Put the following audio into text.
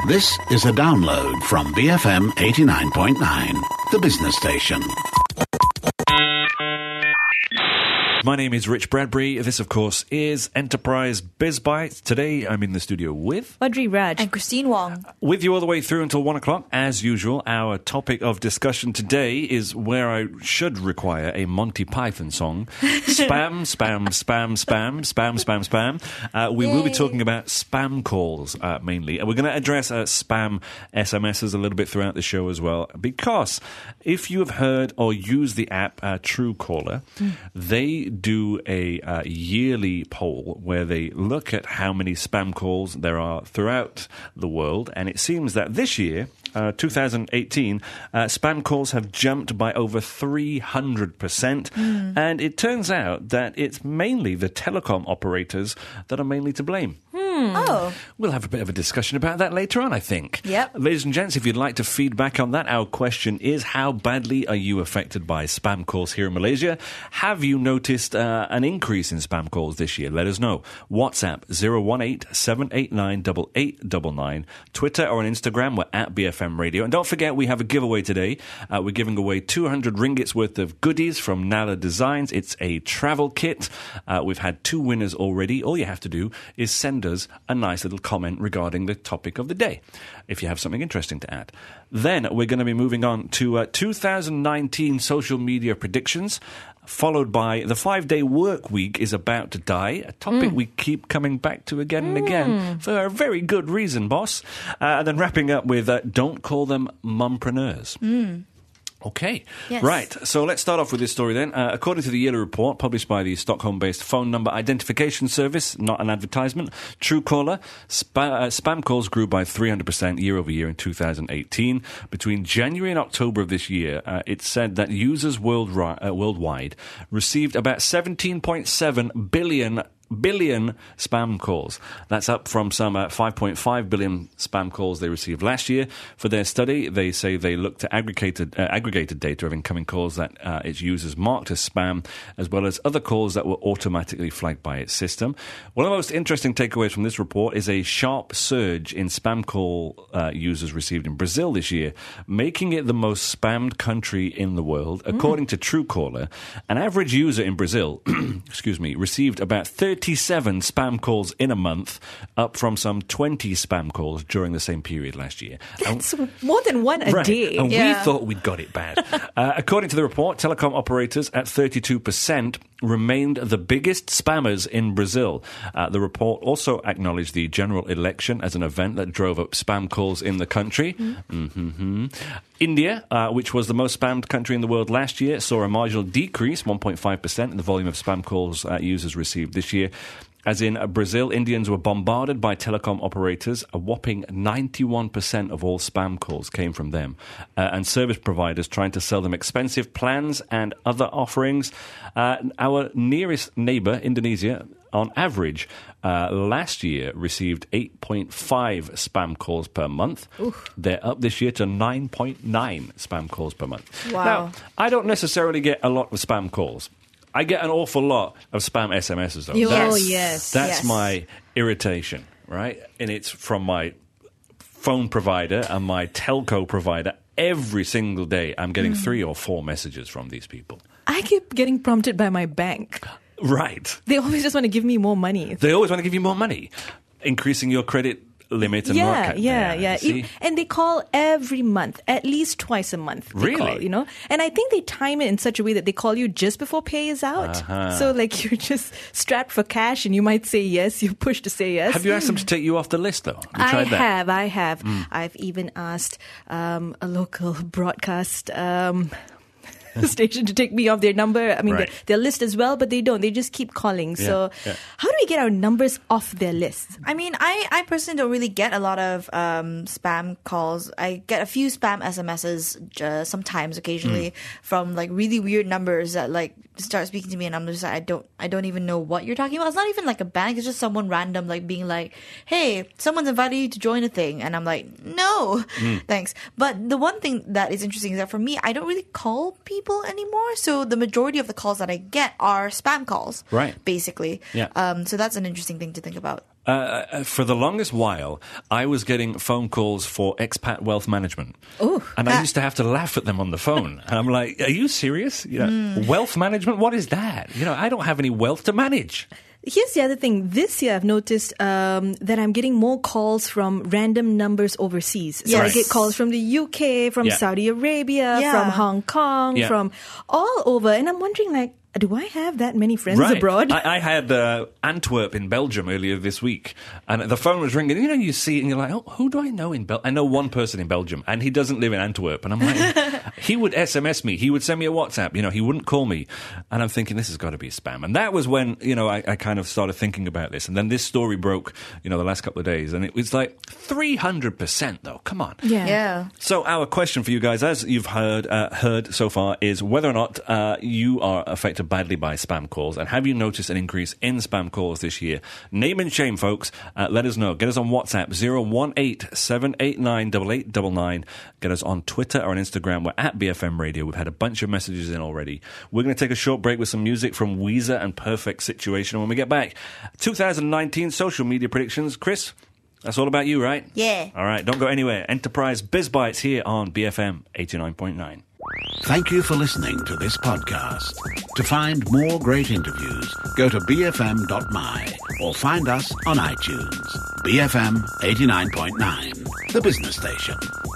This is a download from BFM 89.9, the business station. My name is Rich Bradbury. This, of course, is Enterprise BizBytes. Today, I'm in the studio with Audrey Raj and Christine Wong. With you all the way through until 1 o'clock. As usual, our topic of discussion today is where I should require a Monty Python song. Spam, spam, spam, spam, spam, spam, spam. We will be talking about spam calls, mainly. And we're going to address spam SMSs a little bit throughout the show as well. Because if you have heard or used the app Truecaller, they do a yearly poll where they look at how many spam calls there are throughout the world, and it seems that this year, 2018, spam calls have jumped by over 300%, and it turns out that it's mainly the telecom operators that are mainly to blame. Oh. We'll have a bit of a discussion about that later on, I think. Yep. Ladies and gents, if you'd like to feedback on that, our question is, how badly are you affected by spam calls here in Malaysia? Have you noticed an increase in spam calls this year? Let us know. WhatsApp 018-789-8899. Twitter or on Instagram, we're at BFM Radio. And don't forget, we have a giveaway today. We're giving away 200 ringgits worth of goodies from Nala Designs. It's a travel kit. We've had 2 winners already. All you have to do is send us a nice little comment regarding the topic of the day, if you have something interesting to add. Then we're going to be moving on to 2019 social media predictions, followed by the 5-day work week is about to die, a topic we keep coming back to again and again for a very good reason, boss. And then wrapping up with don't call them mumpreneurs. Okay. Yes. Right. So let's start off with this story then. According to the yearly report published by the Stockholm-based phone number identification service, not an advertisement, Truecaller, spam calls grew by 300% year over year in 2018. Between January and October of this year, it said that users worldwide received about 17.7 billion spam calls. That's up from some 5.5 billion spam calls they received last year. For their study, they say they looked at aggregated data of incoming calls that its users marked as spam, as well as other calls that were automatically flagged by its system. One of the most interesting takeaways from this report is a sharp surge in spam call users received in Brazil this year, making it the most spammed country in the world. According to Truecaller, an average user in Brazil received about 37 spam calls in a month, up from some 20 spam calls during the same period last year. That's more than one a day. And we thought we'd got it bad. According to the report, telecom operators at 32% remained the biggest spammers in Brazil. The report also acknowledged the general election as an event that drove up spam calls in the country. India, which was the most spammed country in the world last year, saw a marginal decrease, 1.5%, in the volume of spam calls users received this year. As in Brazil, Indians were bombarded by telecom operators. A whopping 91% of all spam calls came from them. And service providers trying to sell them expensive plans and other offerings. Our nearest neighbor, Indonesia, on average, last year received 8.5 spam calls per month. Oof. They're up this year to 9.9 spam calls per month. Wow. Now, I don't necessarily get a lot of spam calls. I get an awful lot of spam SMSs, though. That's my irritation, right? And it's from my phone provider and my telco provider. Every single day, I'm getting 3 or 4 messages from these people. I keep getting prompted by my bank. Right. They always just want to give me more money. They always want to give you more money, increasing your credit limit and market. Yeah. And they call every month, at least twice a month. They Really? call, And I think they time it in such a way that they call you just before pay is out. So like you're just strapped for cash and you might say yes, you push to say yes. Have you asked them to take you off the list, though? Have you tried that? I have. I've even asked a local broadcast station to take me off their number. I mean, Right. their list as well, but they don't. They just keep calling. So how do we get our numbers off their list? I mean, I personally don't really get a lot of spam calls. I get a few spam SMSs sometimes, occasionally, from like really weird numbers that like start speaking to me, and I'm just like, I don't even know what you're talking about. It's not even like a bank. It's just someone random like being like, hey, someone's invited you to join a thing, and I'm like, no, thanks. But the one thing that is interesting is that for me, I don't really call people anymore. So the majority of the calls that I get are spam calls, right? Basically, yeah. So that's an interesting thing to think about. For the longest while, I was getting phone calls for expat wealth management. Ooh, and I used to have to laugh at them on the phone. And I'm like, are you serious? Wealth management? What is that? I don't have any wealth to manage. Here's the other thing. This year, I've noticed that I'm getting more calls from random numbers overseas. So I get calls from the UK, from Saudi Arabia, from Hong Kong, from all over. And I'm wondering, like, do I have that many friends abroad? I had Antwerp in Belgium earlier this week, and the phone was ringing. You see it, and you're like, oh, who do I know in Belgium? I know one person in Belgium, and he doesn't live in Antwerp. And I'm like, he would SMS me. He would send me a WhatsApp. He wouldn't call me. And I'm thinking, this has got to be spam. And that was when, I kind of started thinking about this. And then this story broke, the last couple of days. And it was like 300%, though. Come on. Yeah. So our question for you guys, as you've heard so far, is whether or not you are affected badly by spam calls, and have you noticed an increase in spam calls this year? Name and shame, folks. Let us know. Get us on WhatsApp 018-789-8899. Get us on Twitter or on Instagram. We're at BFM Radio. We've had a bunch of messages in already. We're going to take a short break with some music from Weezer and Perfect Situation. When we get back, 2019 social media predictions. Chris, that's all about you, right? Yeah. All right, don't go anywhere. Enterprise Biz Bites here on BFM 89.9. Thank you for listening to this podcast. To find more great interviews, go to bfm.my or find us on iTunes. BFM 89.9, the business station.